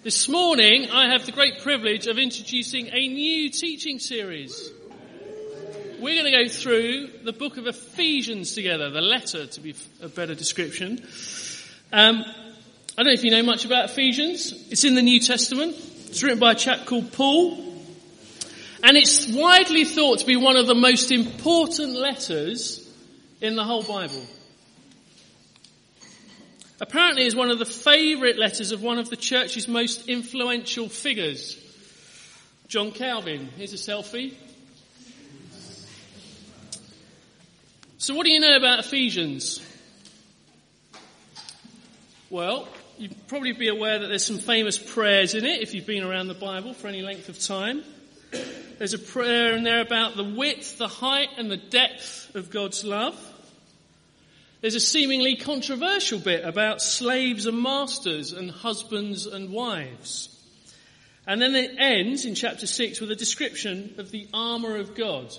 This morning, I have the great privilege of introducing a new teaching series. We're going to go through the book of Ephesians together, the letter to be a better description. I don't know if you know much about Ephesians. It's in the New Testament. It's written by a chap called Paul. And it's widely thought to be one of the most important letters in the whole Bible. Apparently it's one of the favourite letters of one of the church's most influential figures, John Calvin. Here's a selfie. So what do you know about Ephesians? Well, you'd probably be aware that there's some famous prayers in it if you've been around the Bible for any length of time. There's a prayer in there about the width, the height and the depth of God's love. There's a seemingly controversial bit about slaves and masters and husbands and wives. And then it ends in chapter 6 with a description of the armour of God.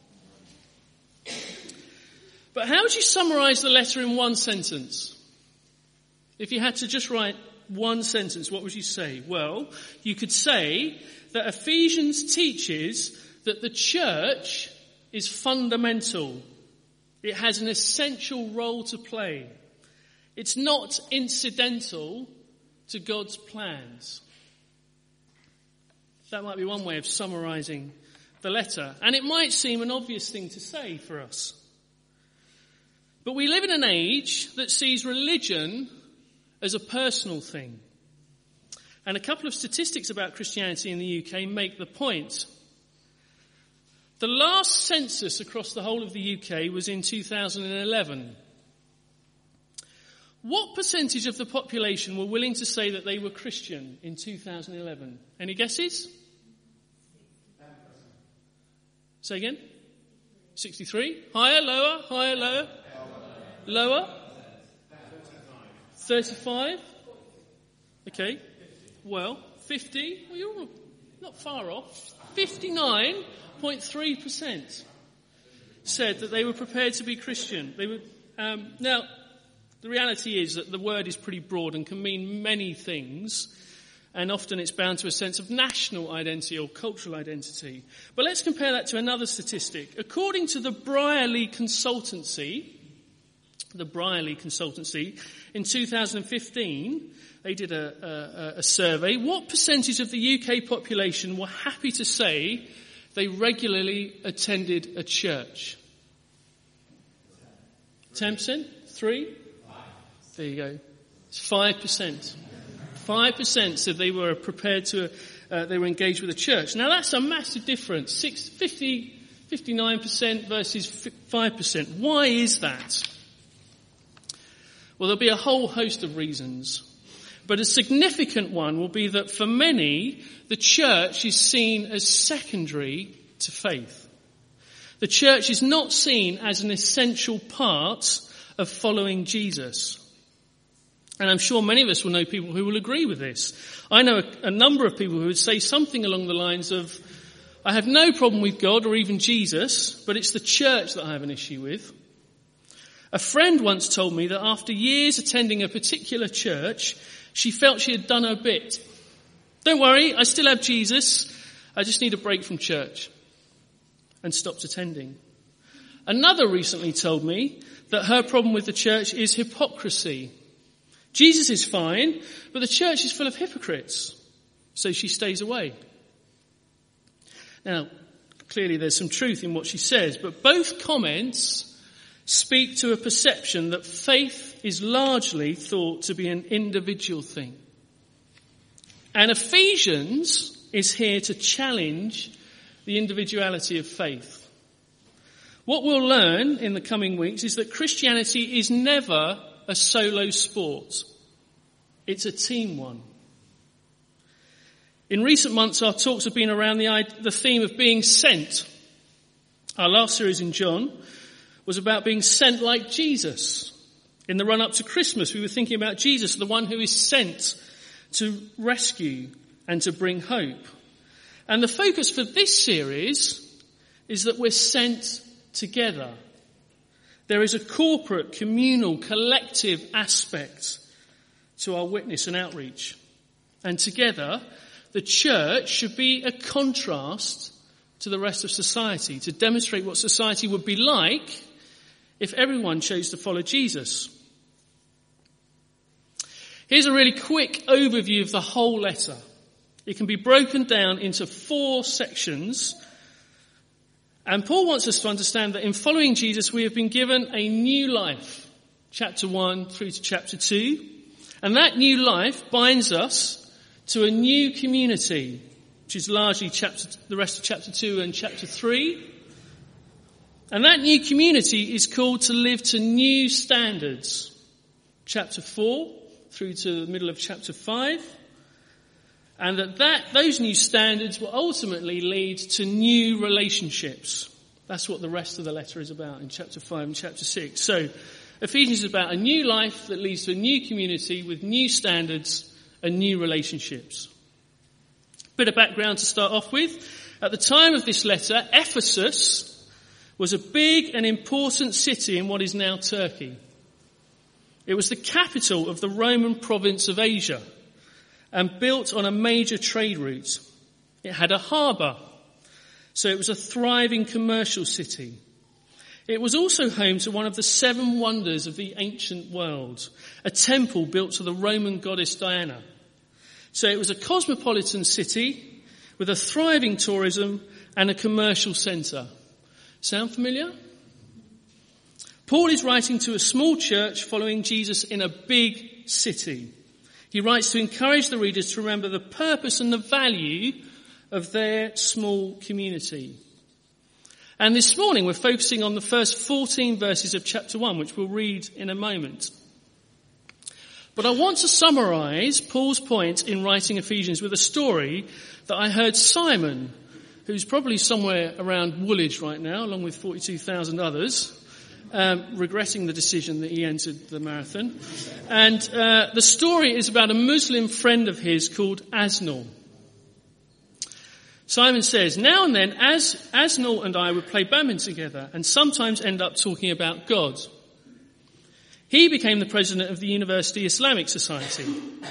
But how would you summarise the letter in one sentence? If you had to just write one sentence, what would you say? Well, you could say that Ephesians teaches that the church is fundamental. It has an essential role to play. It's not incidental to God's plans. That might be one way of summarising the letter. And it might seem an obvious thing to say for us. But we live in an age that sees religion as a personal thing. And a couple of statistics about Christianity in the UK make the point. The last census across the whole of the UK was in 2011. What percentage of the population were willing to say that they were Christian in 2011? Any guesses? 10%. Say again? 63? Higher, lower, higher, lower? Lower? 35? Okay. Well, 50? Well, you're not far off. 59.3% said that they were prepared to be Christian. They were, now, the reality is that the word is pretty broad and can mean many things, and often it's bound to a sense of national identity or cultural identity. But let's compare that to another statistic. According to the Brierley Consultancy, in 2015, they did a survey. What percentage of the UK population were happy to say they regularly attended a church? 10%? 3%? There you go. It's 5%. 5% said they were prepared to, they were engaged with a church. Now that's a massive difference. 59% versus 5%. Why is that? Well, there'll be a whole host of reasons. But a significant one will be that for many, the church is seen as secondary to faith. The church is not seen as an essential part of following Jesus. And I'm sure many of us will know people who will agree with this. I know a number of people who would say something along the lines of, I have no problem with God or even Jesus, but it's the church that I have an issue with. A friend once told me that after years attending a particular church, she felt she had done her bit. Don't worry, I still have Jesus. I just need a break from church. And stopped attending. Another recently told me that her problem with the church is hypocrisy. Jesus is fine, but the church is full of hypocrites. So she stays away. Now, clearly there's some truth in what she says, but both comments speak to a perception that faith is largely thought to be an individual thing. And Ephesians is here to challenge the individuality of faith. What we'll learn in the coming weeks is that Christianity is never a solo sport. It's a team one. In recent months, our talks have been around the theme of being sent. Our last series in John was about being sent like Jesus. In the run-up to Christmas, we were thinking about Jesus, the one who is sent to rescue and to bring hope. And the focus for this series is that we're sent together. There is a corporate, communal, collective aspect to our witness and outreach. And together, the church should be a contrast to the rest of society, to demonstrate what society would be like if everyone chose to follow Jesus. Here's a really quick overview of the whole letter. It can be broken down into 4 sections. And Paul wants us to understand that in following Jesus, we have been given a new life. Chapter 1 through to chapter 2. And that new life binds us to a new community, which is largely the rest of chapter 2 and chapter 3. And that new community is called to live to new standards. Chapter 4 through to the middle of chapter 5. And those new standards will ultimately lead to new relationships. That's what the rest of the letter is about in chapter 5 and chapter 6. So Ephesians is about a new life that leads to a new community with new standards and new relationships. Bit of background to start off with. At the time of this letter, Ephesus was a big and important city in what is now Turkey. It was the capital of the Roman province of Asia and built on a major trade route. It had a harbour, so it was a thriving commercial city. It was also home to one of the 7 wonders of the ancient world, a temple built to the Roman goddess Diana. So it was a cosmopolitan city with a thriving tourism and a commercial centre. Sound familiar? Paul is writing to a small church following Jesus in a big city. He writes to encourage the readers to remember the purpose and the value of their small community. And this morning we're focusing on the first 14 verses of chapter 1, which we'll read in a moment. But I want to summarise Paul's point in writing Ephesians with a story that I heard Simon, who's probably somewhere around Woolwich right now, along with 42,000 others, regretting the decision that he entered the marathon. And the story is about a Muslim friend of his called Asnal. Simon says, now and then, Asnal and I would play badminton together and sometimes end up talking about God. He became the president of the University Islamic Society.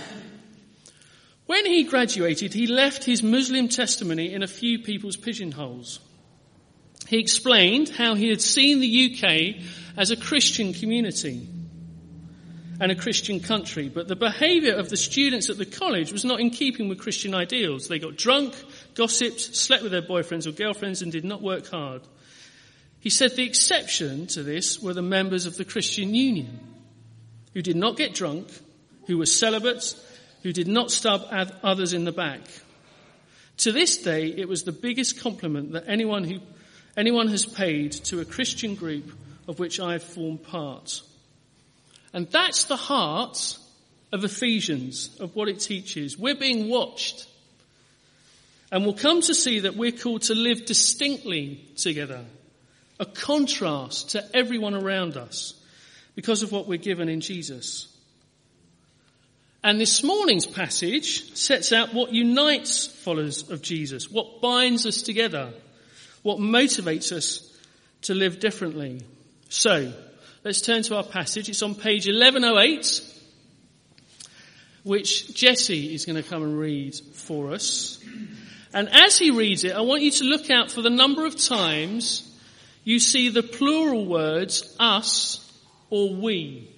When he graduated, he left his Muslim testimony in a few people's pigeonholes. He explained how he had seen the UK as a Christian community and a Christian country, but the behaviour of the students at the college was not in keeping with Christian ideals. They got drunk, gossiped, slept with their boyfriends or girlfriends and did not work hard. He said the exception to this were the members of the Christian Union, who did not get drunk, who were celibate, who did not stab others in the back. To this day, it was the biggest compliment that anyone has paid to a Christian group of which I have formed part. And that's the heart of Ephesians, of what it teaches. We're being watched. And we'll come to see that we're called to live distinctly together, a contrast to everyone around us because of what we're given in Jesus. And this morning's passage sets out what unites followers of Jesus, what binds us together, what motivates us to live differently. So, let's turn to our passage. It's on page 1108, which Jesse is going to come and read for us. And as he reads it, I want you to look out for the number of times you see the plural words us or we.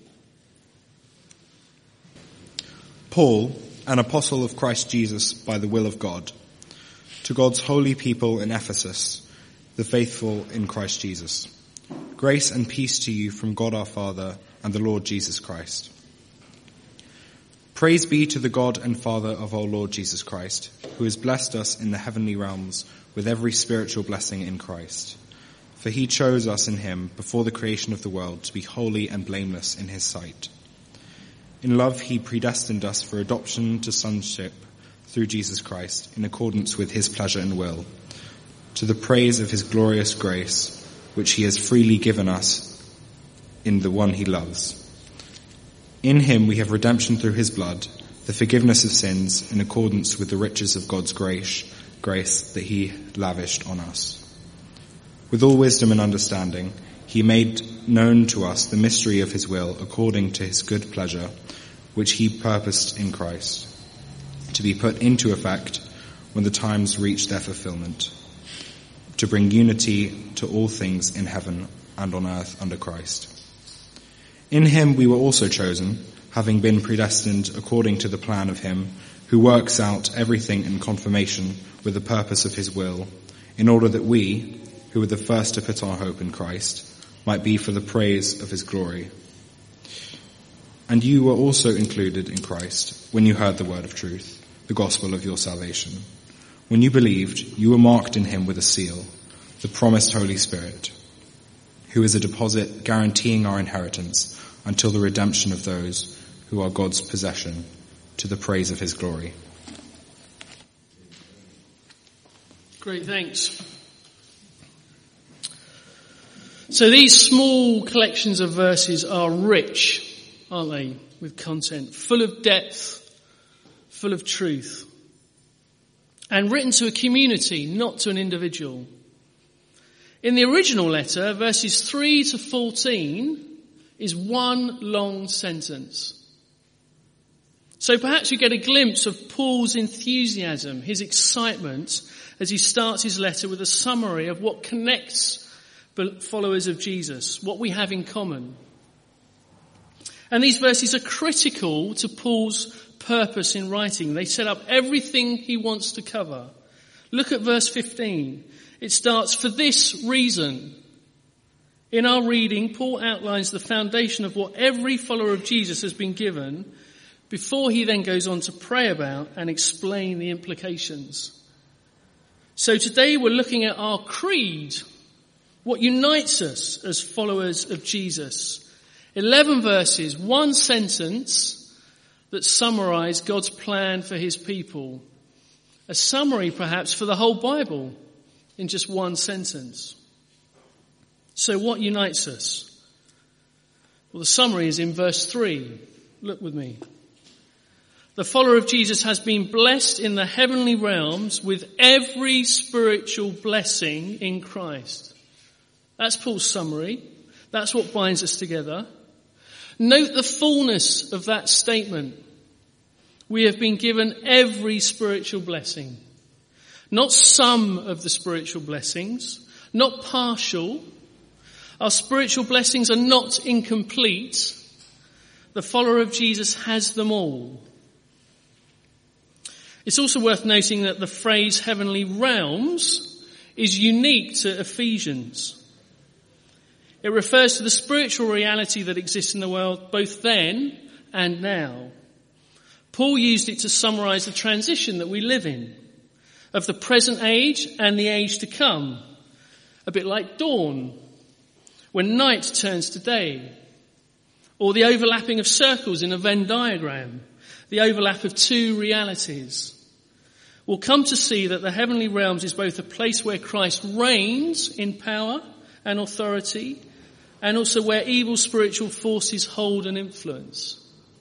Paul, an apostle of Christ Jesus by the will of God, to God's holy people in Ephesus, the faithful in Christ Jesus. Grace and peace to you from God our Father and the Lord Jesus Christ. Praise be to the God and Father of our Lord Jesus Christ, who has blessed us in the heavenly realms with every spiritual blessing in Christ. For he chose us in him before the creation of the world to be holy and blameless in his sight. In love he predestined us for adoption to sonship through Jesus Christ in accordance with his pleasure and will, to the praise of his glorious grace, which he has freely given us in the one he loves. In him we have redemption through his blood, the forgiveness of sins in accordance with the riches of God's grace that he lavished on us. With all wisdom and understanding, he made known to us the mystery of his will according to his good pleasure, which he purposed in Christ, to be put into effect when the times reach their fulfillment, to bring unity to all things in heaven and on earth under Christ. In him we were also chosen, having been predestined according to the plan of him who works out everything in conformation with the purpose of his will, in order that we, who were the first to put our hope in Christ, might be for the praise of his glory. And you were also included in Christ when you heard the word of truth, the gospel of your salvation. When you believed, you were marked in him with a seal, the promised Holy Spirit, who is a deposit guaranteeing our inheritance until the redemption of those who are God's possession, to the praise of his glory. Great, thanks. So these small collections of verses are rich, aren't they, with content, full of depth, full of truth, and written to a community, not to an individual. In the original letter, verses 3 to 14 is one long sentence. So perhaps you get a glimpse of Paul's enthusiasm, his excitement, as he starts his letter with a summary of what connects followers of Jesus, what we have in common. And these verses are critical to Paul's purpose in writing. They set up everything he wants to cover. Look at verse 15. It starts, "For this reason." In our reading, Paul outlines the foundation of what every follower of Jesus has been given before he then goes on to pray about and explain the implications. So today we're looking at our creed, what unites us as followers of Jesus. 11 verses, one sentence that summarize God's plan for his people. A summary perhaps for the whole Bible in just one sentence. So what unites us? Well, the summary is in verse 3. Look with me. The follower of Jesus has been blessed in the heavenly realms with every spiritual blessing in Christ. That's Paul's summary. That's what binds us together. Note the fullness of that statement. We have been given every spiritual blessing. Not some of the spiritual blessings, not partial. Our spiritual blessings are not incomplete. The follower of Jesus has them all. It's also worth noting that the phrase heavenly realms is unique to Ephesians. It refers to the spiritual reality that exists in the world both then and now. Paul used it to summarize the transition that we live in, of the present age and the age to come. A bit like dawn, when night turns to day, or the overlapping of circles in a Venn diagram, the overlap of two realities. We'll come to see that the heavenly realms is both a place where Christ reigns in power and authority, and also where evil spiritual forces hold an influence.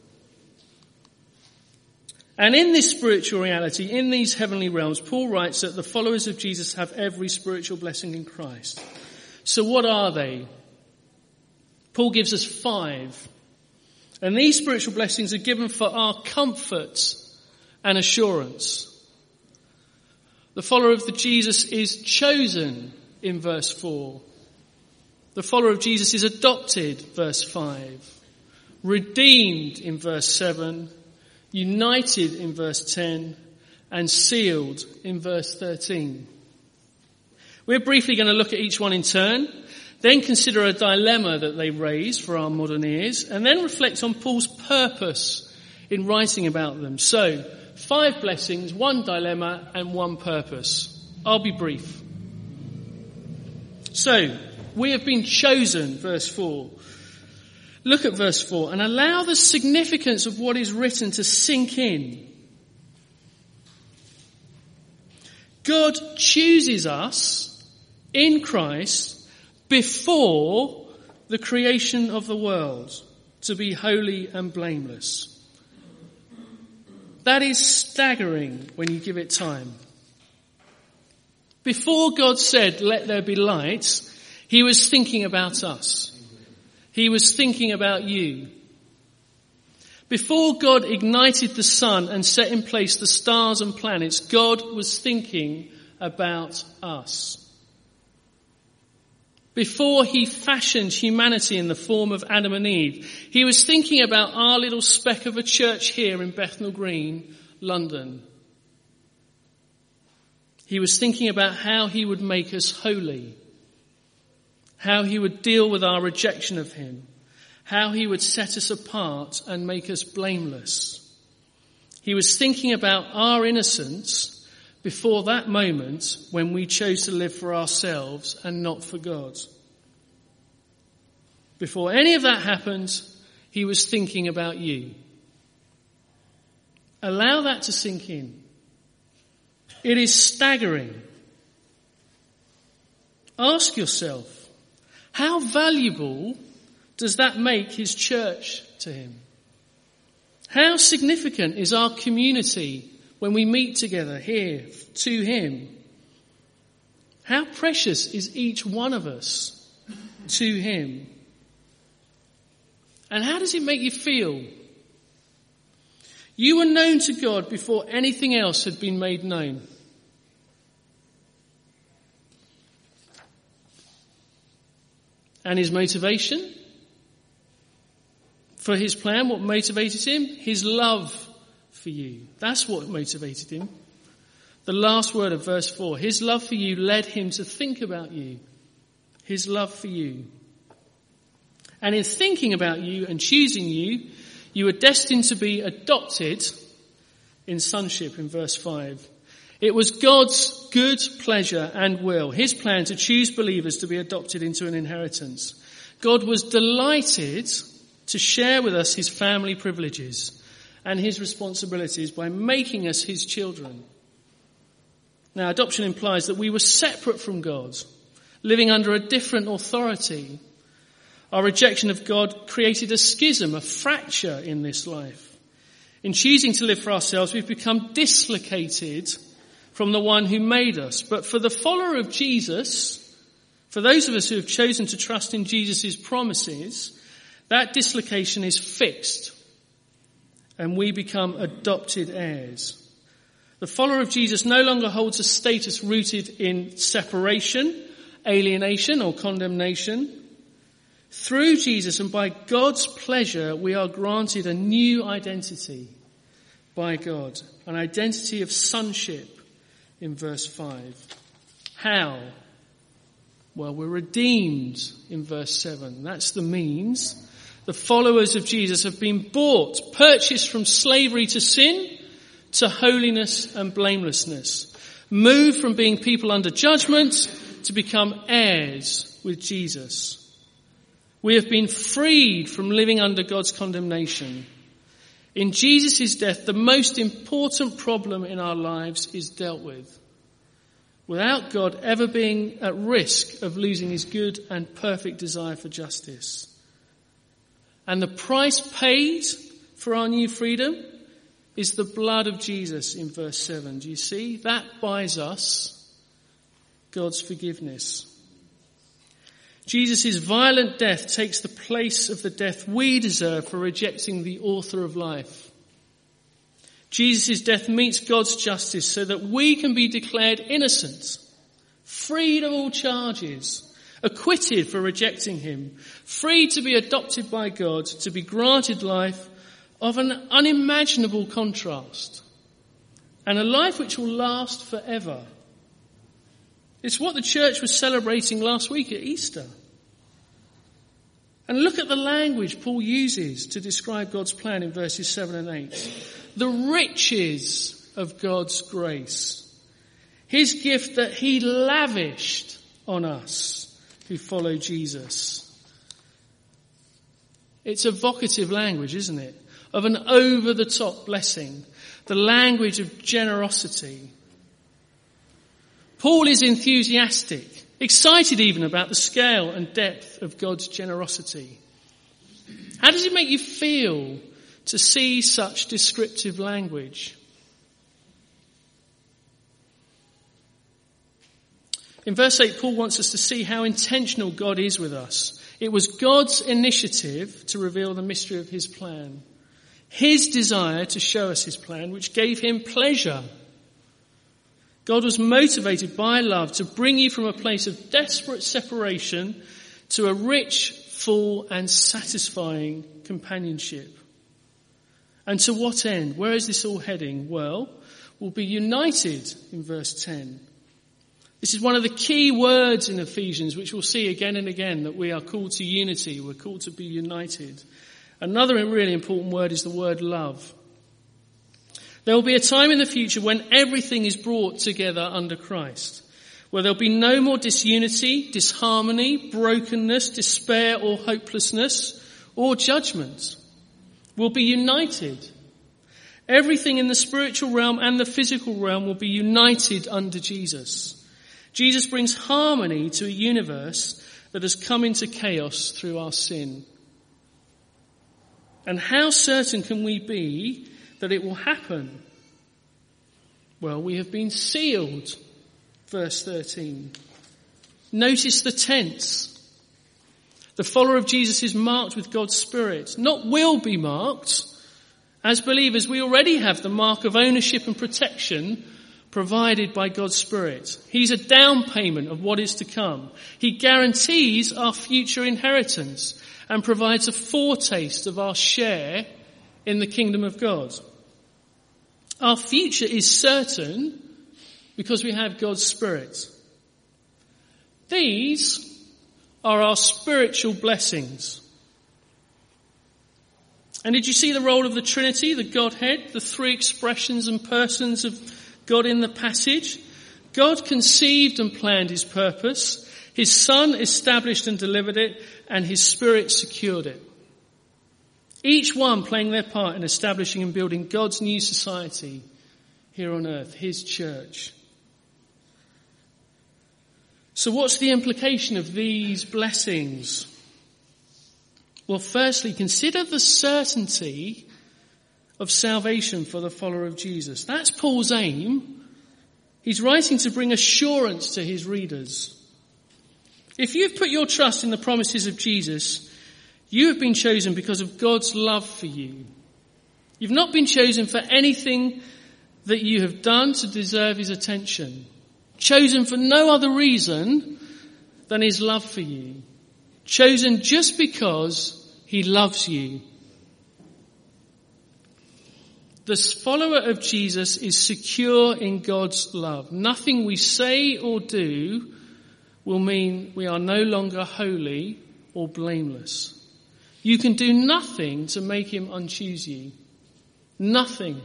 And in this spiritual reality, in these heavenly realms, Paul writes that the followers of Jesus have every spiritual blessing in Christ. So what are they? Paul gives us 5. And these spiritual blessings are given for our comfort and assurance. The follower of Jesus is chosen in verse 4. The follower of Jesus is adopted, verse 5. Redeemed in verse 7. United in verse 10. And sealed in verse 13. We're briefly going to look at each one in turn, then consider a dilemma that they raise for our modern ears, and then reflect on Paul's purpose in writing about them. So, 5 blessings, 1 dilemma, and 1 purpose. I'll be brief. So, we have been chosen, verse 4. Look at verse 4 and allow the significance of what is written to sink in. God chooses us in Christ before the creation of the world to be holy and blameless. That is staggering when you give it time. Before God said, "Let there be light," he was thinking about us. He was thinking about you. Before God ignited the sun and set in place the stars and planets, God was thinking about us. Before he fashioned humanity in the form of Adam and Eve, he was thinking about our little speck of a church here in Bethnal Green, London. He was thinking about how he would make us holy, how he would deal with our rejection of him, how he would set us apart and make us blameless. He was thinking about our innocence before that moment when we chose to live for ourselves and not for God. Before any of that happened, he was thinking about you. Allow that to sink in. It is staggering. Ask yourself, how valuable does that make his church to him? How significant is our community when we meet together here to him? How precious is each one of us to him? And how does it make you feel? You were known to God before anything else had been made known. And his motivation for his plan, what motivated him? His love for you. That's what motivated him. The last word of verse 4. His love for you led him to think about you. His love for you. And in thinking about you and choosing you, you were destined to be adopted in sonship in verse 5. It was God's good pleasure and will, his plan to choose believers to be adopted into an inheritance. God was delighted to share with us his family privileges and his responsibilities by making us his children. Now, adoption implies that we were separate from God, living under a different authority. Our rejection of God created a schism, a fracture in this life. In choosing to live for ourselves, we've become dislocated from the one who made us. But for the follower of Jesus, for those of us who have chosen to trust in Jesus' promises, that dislocation is fixed and we become adopted heirs. The follower of Jesus no longer holds a status rooted in separation, alienation or condemnation. Through Jesus and by God's pleasure, we are granted a new identity by God, an identity of sonship in verse 5. How? Well, we're redeemed in verse 7. That's the means. The followers of Jesus have been bought, purchased from slavery to sin to holiness and blamelessness. Moved from being people under judgment to become heirs with Jesus. We have been freed from living under God's condemnation. In Jesus' death, the most important problem in our lives is dealt with. Without God ever being at risk of losing his good and perfect desire for justice. And the price paid for our new freedom is the blood of Jesus in verse 7. Do you see? That buys us God's forgiveness. Jesus' violent death takes the place of the death we deserve for rejecting the author of life. Jesus' death meets God's justice so that we can be declared innocent, freed of all charges, acquitted for rejecting him, free to be adopted by God, to be granted life of an unimaginable contrast, and a life which will last forever. It's what the church was celebrating last week at Easter. And look at the language Paul uses to describe God's plan in verses 7 and 8. The riches of God's grace. His gift that he lavished on us who follow Jesus. It's evocative language, isn't it? Of an over-the-top blessing. The language of generosity. Paul is enthusiastic, excited even about the scale and depth of God's generosity. How does it make you feel to see such descriptive language? In verse 8, Paul wants us to see how intentional God is with us. It was God's initiative to reveal the mystery of his plan. His desire to show us his plan, which gave him pleasure. God was motivated by love to bring you from a place of desperate separation to a rich, full and satisfying companionship. And to what end? Where is this all heading? Well, we'll be united in verse 10. This is one of the key words in Ephesians, which we'll see again and again, that we are called to unity. We're called to be united. Another really important word is the word love. There will be a time in the future when everything is brought together under Christ, where there'll be no more disunity, disharmony, brokenness, despair or hopelessness or judgment. We'll be united. Everything in the spiritual realm and the physical realm will be united under Jesus. Jesus brings harmony to a universe that has come into chaos through our sin. And how certain can we be that it will happen? Well, we have been sealed. Verse 13. Notice the tense. The follower of Jesus is marked with God's Spirit, not will be marked. As believers, we already have the mark of ownership and protection provided by God's Spirit. He's a down payment of what is to come. He guarantees our future inheritance and provides a foretaste of our share in the kingdom of God. Our future is certain because we have God's Spirit. These are our spiritual blessings. And did you see the role of the Trinity, the Godhead, the three expressions and persons of God in the passage? God conceived and planned his purpose. His Son established and delivered it, and his Spirit secured it. Each one playing their part in establishing and building God's new society here on earth, his church. So what's the implication of these blessings? Well, firstly, consider the certainty of salvation for the follower of Jesus. That's Paul's aim. He's writing to bring assurance to his readers. If you've put your trust in the promises of Jesus, you have been chosen because of God's love for you. You've not been chosen for anything that you have done to deserve his attention. Chosen for no other reason than his love for you. Chosen just because he loves you. The follower of Jesus is secure in God's love. Nothing we say or do will mean we are no longer holy or blameless. You can do nothing to make him unchoose you. Nothing.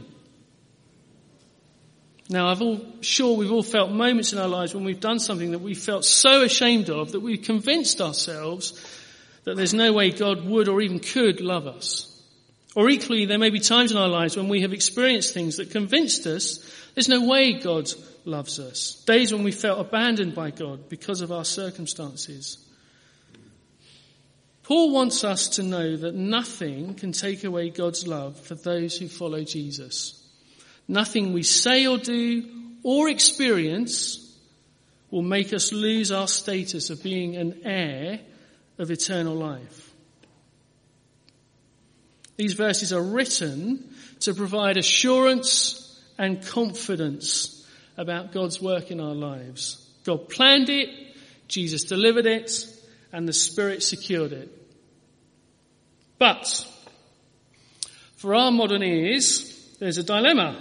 Now, sure we've all felt moments in our lives when we've done something that we felt so ashamed of that we've convinced ourselves that there's no way God would or even could love us. Or equally, there may be times in our lives when we have experienced things that convinced us there's no way God loves us. Days when we felt abandoned by God because of our circumstances. Paul wants us to know that nothing can take away God's love for those who follow Jesus. Nothing we say or do or experience will make us lose our status of being an heir of eternal life. These verses are written to provide assurance and confidence about God's work in our lives. God planned it, Jesus delivered it, and the Spirit secured it. But for our modern ears, there's a dilemma.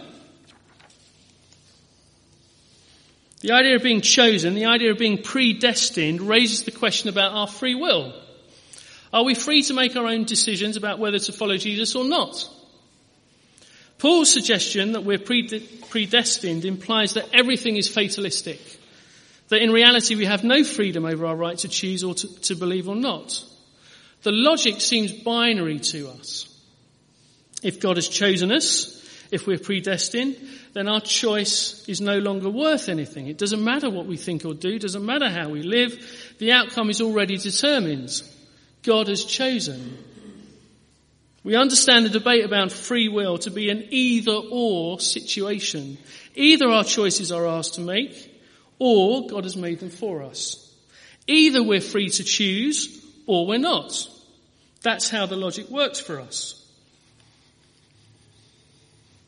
The idea of being chosen, the idea of being predestined raises the question about our free will. Are we free to make our own decisions about whether to follow Jesus or not? Paul's suggestion that we're predestined implies that everything is fatalistic, that in reality we have no freedom over our right to choose or to believe or not. The logic seems binary to us. If God has chosen us, if we're predestined, then our choice is no longer worth anything. It doesn't matter what we think or do, it doesn't matter how we live, the outcome is already determined. God has chosen. We understand the debate about free will to be an either-or situation. Either our choices are ours to make, or God has made them for us. Either we're free to choose, or we're not. That's how the logic works for us.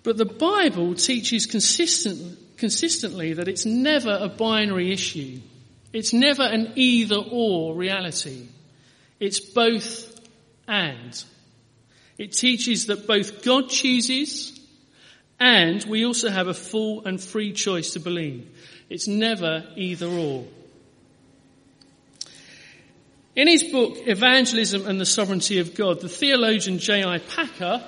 But the Bible teaches consistently that it's never a binary issue. It's never an either-or reality. It's both and. It teaches that both God chooses and we also have a full and free choice to believe. It's never either-or. In his book, Evangelism and the Sovereignty of God, the theologian J.I. Packer,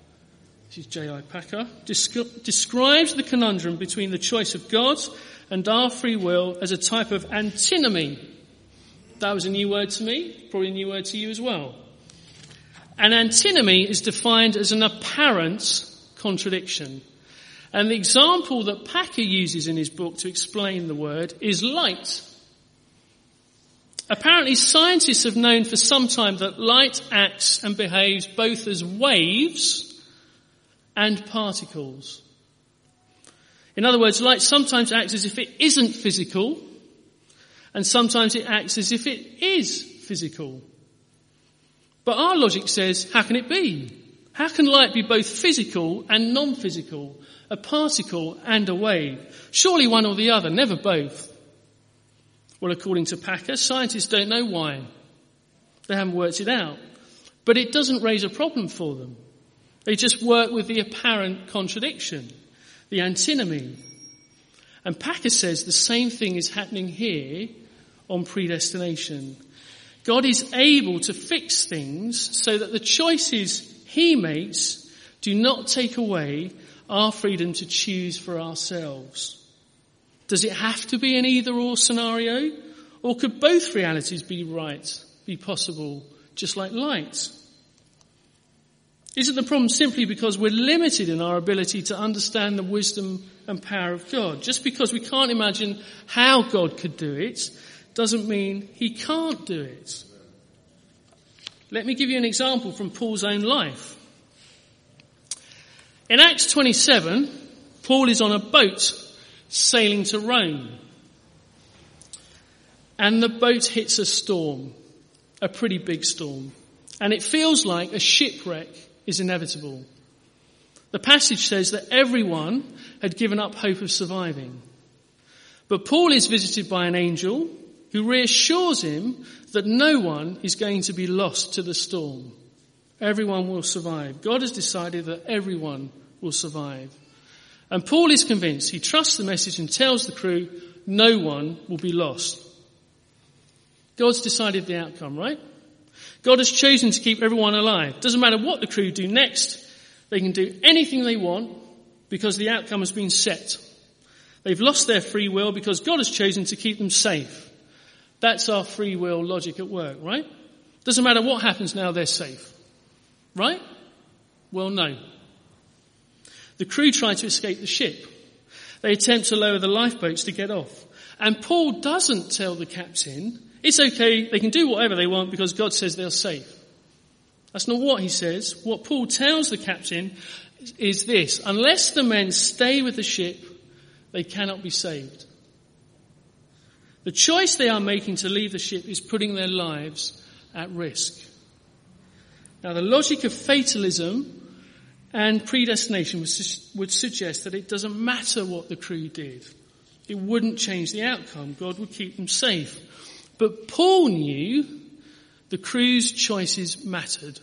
describes the conundrum between the choice of God and our free will as a type of antinomy. That was a new word to me, probably a new word to you as well. An antinomy is defined as an apparent contradiction. And the example that Packer uses in his book to explain the word is light. Apparently, scientists have known for some time that light acts and behaves both as waves and particles. In other words, light sometimes acts as if it isn't physical, and sometimes it acts as if it is physical. But our logic says, how can it be? How can light be both physical and non-physical, a particle and a wave? Surely one or the other, never both. Well, according to Packer, scientists don't know why. They haven't worked it out. But it doesn't raise a problem for them. They just work with the apparent contradiction, the antinomy. And Packer says the same thing is happening here on predestination. God is able to fix things so that the choices he makes do not take away our freedom to choose for ourselves. Does it have to be an either-or scenario? Or could both realities be right, be possible, just like light? Isn't the problem simply because we're limited in our ability to understand the wisdom and power of God? Just because we can't imagine how God could do it doesn't mean he can't do it. Let me give you an example from Paul's own life. In Acts 27, Paul is on a boat sailing to Rome. And the boat hits a storm, a pretty big storm. And it feels like a shipwreck is inevitable. The passage says that everyone had given up hope of surviving. But Paul is visited by an angel who reassures him that no one is going to be lost to the storm. Everyone will survive. God has decided that everyone will survive. And Paul is convinced. He trusts the message and tells the crew no one will be lost. God's decided the outcome, right? God has chosen to keep everyone alive. Doesn't matter what the crew do next. They can do anything they want because the outcome has been set. They've lost their free will because God has chosen to keep them safe. That's our free will logic at work, right? Doesn't matter what happens now, they're safe. Right? Well, no. The crew try to escape the ship. They attempt to lower the lifeboats to get off. And Paul doesn't tell the captain, it's okay, they can do whatever they want because God says they're safe. That's not what he says. What Paul tells the captain is this: unless the men stay with the ship, they cannot be saved. The choice they are making to leave the ship is putting their lives at risk. Now, the logic of fatalism and predestination would suggest that it doesn't matter what the crew did. It wouldn't change the outcome. God would keep them safe. But Paul knew the crew's choices mattered.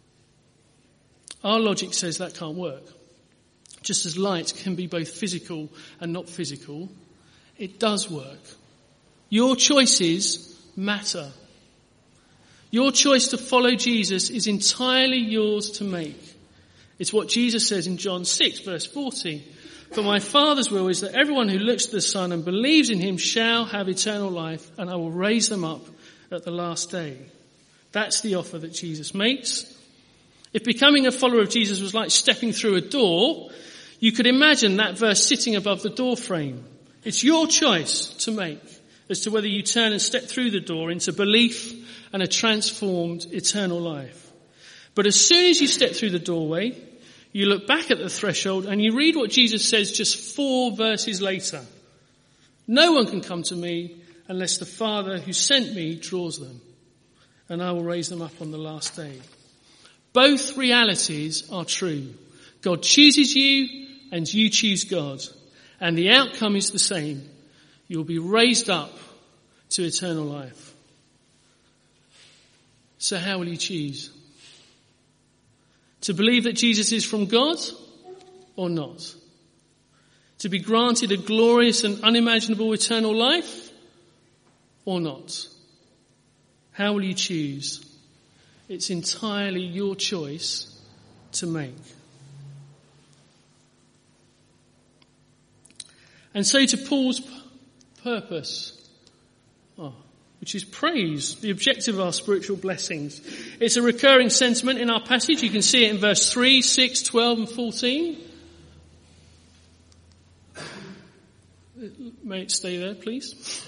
Our logic says that can't work. Just as light can be both physical and not physical, it does work. Your choices matter. Your choice to follow Jesus is entirely yours to make. It's what Jesus says in John 6, verse 40. For my Father's will is that everyone who looks to the Son and believes in him shall have eternal life, and I will raise them up at the last day. That's the offer that Jesus makes. If becoming a follower of Jesus was like stepping through a door, you could imagine that verse sitting above the door frame. It's your choice to make as to whether you turn and step through the door into belief and a transformed eternal life. But as soon as you step through the doorway, you look back at the threshold and you read what Jesus says just 4 verses later. No one can come to me unless the Father who sent me draws them, and I will raise them up on the last day. Both realities are true. God chooses you and you choose God, and the outcome is the same. You'll be raised up to eternal life. So how will you choose? To believe that Jesus is from God or not? To be granted a glorious and unimaginable eternal life or not? How will you choose? It's entirely your choice to make. And so to Paul's purpose, which is praise, the objective of our spiritual blessings. It's a recurring sentiment in our passage. You can see it in verse 3, 6, 12 and 14. May it stay there, please.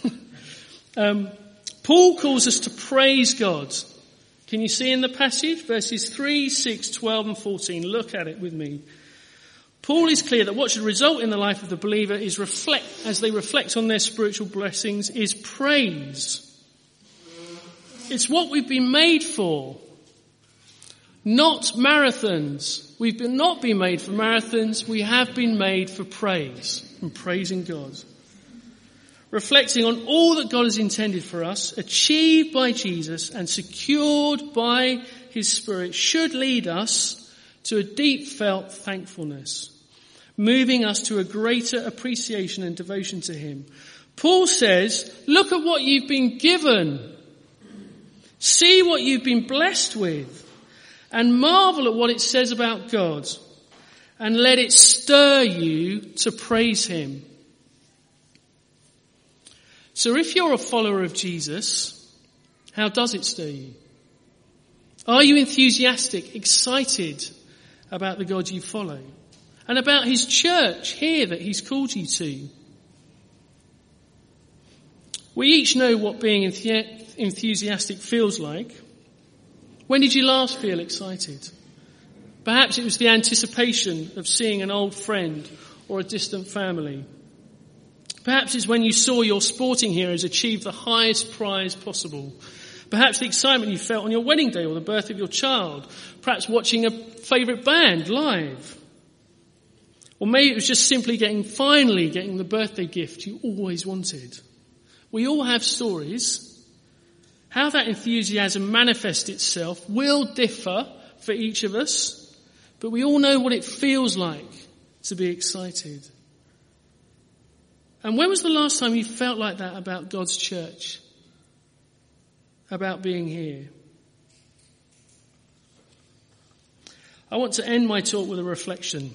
Paul calls us to praise God. Can you see in the passage? Verses 3, 6, 12 and 14. Look at it with me. Paul is clear that what should result in the life of the believer is as they reflect on their spiritual blessings, is praise. It's what we've been made for. Not marathons. We've not been made for marathons. We have been made for praise and praising God. Reflecting on all that God has intended for us, achieved by Jesus and secured by his Spirit, should lead us to a deep felt thankfulness, moving us to a greater appreciation and devotion to him. Paul says, look at what you've been given. See what you've been blessed with and marvel at what it says about God, and let it stir you to praise him. So if you're a follower of Jesus, how does it stir you? Are you enthusiastic, excited about the God you follow and about his church here that he's called you to? We each know what being enthusiastic feels like. When did you last feel excited? Perhaps it was the anticipation of seeing an old friend or a distant family. Perhaps it's when you saw your sporting heroes achieve the highest prize possible. Perhaps the excitement you felt on your wedding day or the birth of your child. Perhaps watching a favourite band live. Or maybe it was just simply finally getting the birthday gift you always wanted. We all have stories. How that enthusiasm manifests itself will differ for each of us, but we all know what it feels like to be excited. And when was the last time you felt like that about God's church? About being here? I want to end my talk with a reflection.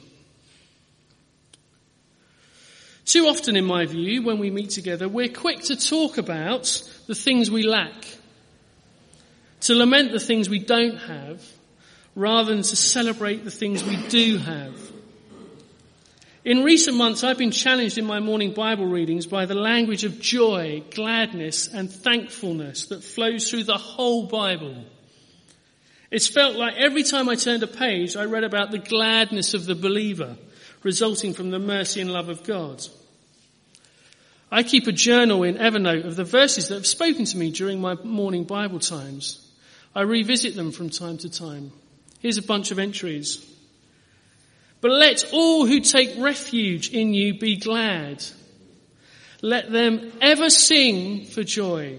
Too often, in my view, when we meet together, we're quick to talk about the things we lack, to lament the things we don't have, rather than to celebrate the things we do have. In recent months, I've been challenged in my morning Bible readings by the language of joy, gladness, and thankfulness that flows through the whole Bible. It's felt like every time I turned a page, I read about the gladness of the believer, resulting from the mercy and love of God. I keep a journal in Evernote of the verses that have spoken to me during my morning Bible times. I revisit them from time to time. Here's a bunch of entries. But let all who take refuge in you be glad. Let them ever sing for joy.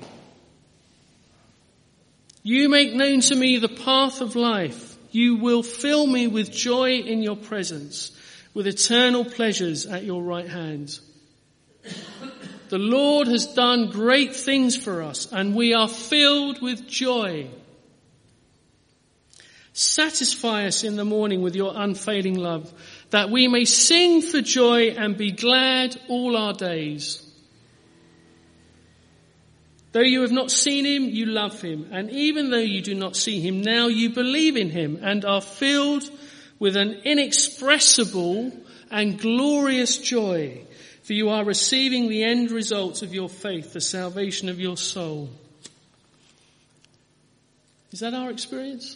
You make known to me the path of life. You will fill me with joy in your presence, with eternal pleasures at your right hand. The Lord has done great things for us, and we are filled with joy. Satisfy us in the morning with your unfailing love, that we may sing for joy and be glad all our days. Though you have not seen him, you love him. And even though you do not see him now, you believe in him and are filled with an inexpressible and glorious joy. For you are receiving the end results of your faith, the salvation of your soul. Is that our experience?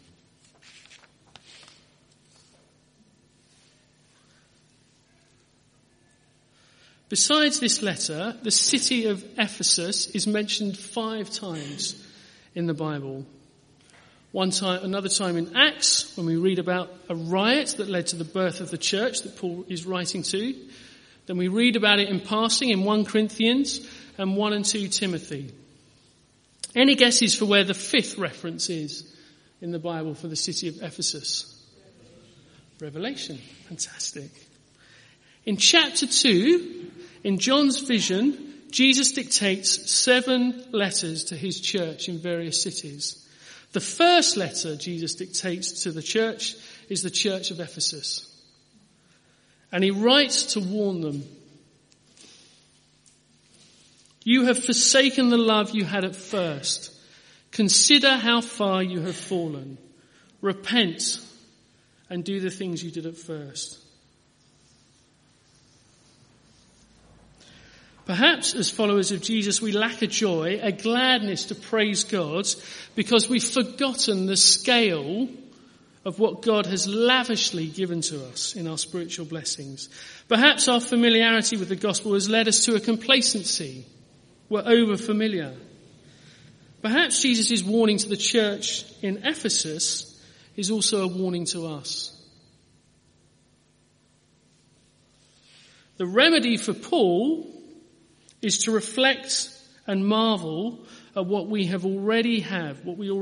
Besides this letter, the city of Ephesus is mentioned 5 times in the Bible. Another time in Acts, when we read about a riot that led to the birth of the church that Paul is writing to. Then we read about it in passing in 1 Corinthians and 1 and 2 Timothy. Any guesses for where the fifth reference is in the Bible for the city of Ephesus? Revelation. Fantastic. In chapter 2, in John's vision, Jesus dictates 7 letters to his church in various cities. The first letter Jesus dictates to the church is the church of Ephesus. And he writes to warn them. You have forsaken the love you had at first. Consider how far you have fallen. Repent and do the things you did at first. Perhaps as followers of Jesus we lack a joy, a gladness to praise God because we've forgotten the scale of what God has lavishly given to us in our spiritual blessings. Perhaps our familiarity with the gospel has led us to a complacency. We're over familiar. Perhaps Jesus' warning to the church in Ephesus is also a warning to us. The remedy for Paul is to reflect and marvel at what we already have.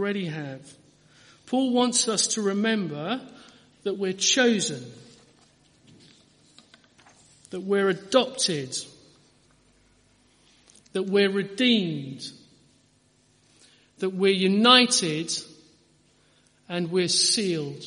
Paul wants us to remember that we're chosen, that we're adopted, that we're redeemed, that we're united, and we're sealed.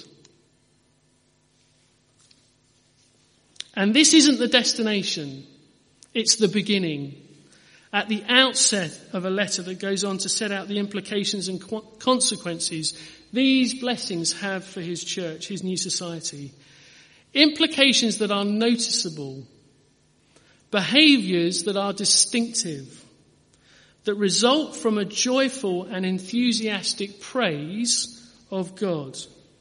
And this isn't the destination, it's the beginning. At the outset of a letter that goes on to set out the implications and consequences these blessings have for his church, his new society. Implications that are noticeable. Behaviours that are distinctive. That result from a joyful and enthusiastic praise of God.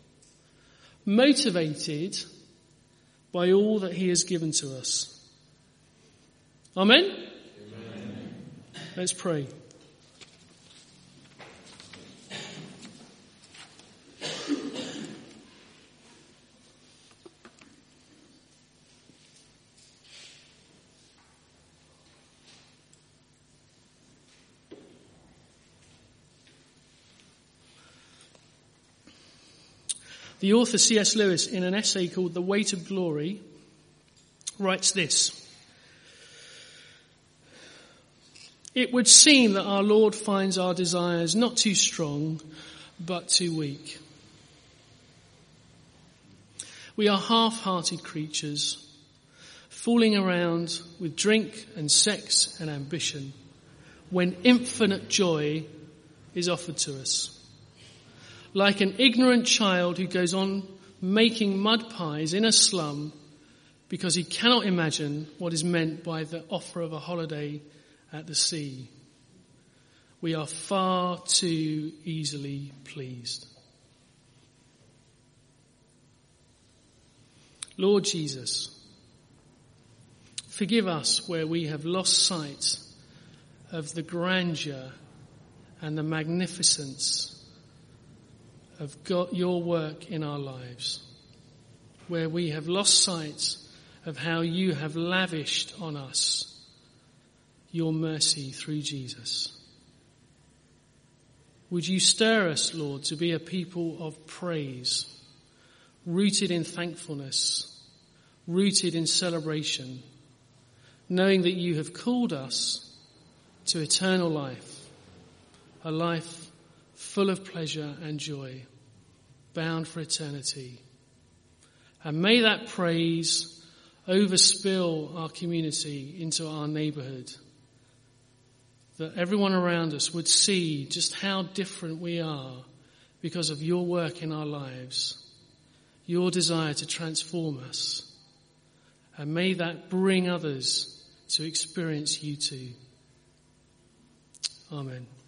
Motivated by all that he has given to us. Amen? Amen. Let's pray. The author C.S. Lewis, in an essay called The Weight of Glory, writes this. It would seem that our Lord finds our desires not too strong, but too weak. We are half-hearted creatures, fooling around with drink and sex and ambition, when infinite joy is offered to us. Like an ignorant child who goes on making mud pies in a slum because he cannot imagine what is meant by the offer of a holiday at the sea. We are far too easily pleased. Lord Jesus, forgive us where we have lost sight of the grandeur and the magnificence of God, your work in our lives, where we have lost sight of how you have lavished on us your mercy through Jesus. Would you stir us, Lord, to be a people of praise, rooted in thankfulness, rooted in celebration, knowing that you have called us to eternal life, a life full of pleasure and joy, bound for eternity. And may that praise overspill our community into our neighbourhood, that everyone around us would see just how different we are because of your work in our lives, your desire to transform us. And may that bring others to experience you too. Amen.